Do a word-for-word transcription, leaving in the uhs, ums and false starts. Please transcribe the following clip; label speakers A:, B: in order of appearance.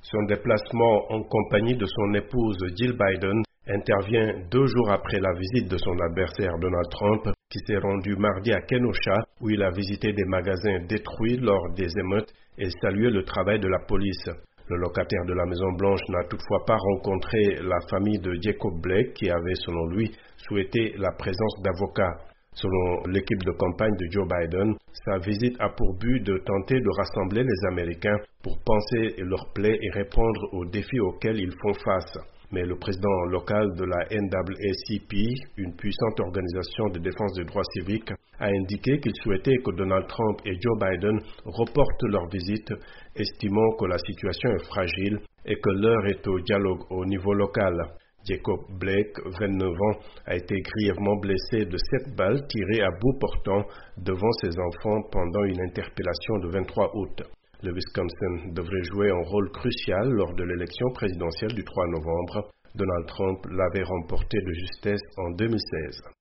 A: Son déplacement en compagnie de son épouse Jill Biden intervient deux jours après la visite de son adversaire Donald Trump, qui s'est rendu mardi à Kenosha, où il a visité des magasins détruits lors des émeutes et salué le travail de la police. Le locataire de la Maison-Blanche n'a toutefois pas rencontré la famille de Jacob Blake, qui avait, selon lui, souhaité la présence d'avocats. Selon l'équipe de campagne de Joe Biden, sa visite a pour but de tenter de rassembler les Américains pour panser leurs plaies et répondre aux défis auxquels ils font face. Mais le président local de la N double A C P, une puissante organisation de défense des droits civiques, a indiqué qu'il souhaitait que Donald Trump et Joe Biden reportent leur visite, estimant que la situation est fragile et que l'heure est au dialogue au niveau local. Jacob Blake, vingt-neuf ans, a été grièvement blessé de sept balles tirées à bout portant devant ses enfants pendant une interpellation le vingt-trois août. Le Wisconsin devrait jouer un rôle crucial lors de l'élection présidentielle du trois novembre. Donald Trump l'avait remporté de justesse en deux mille seize.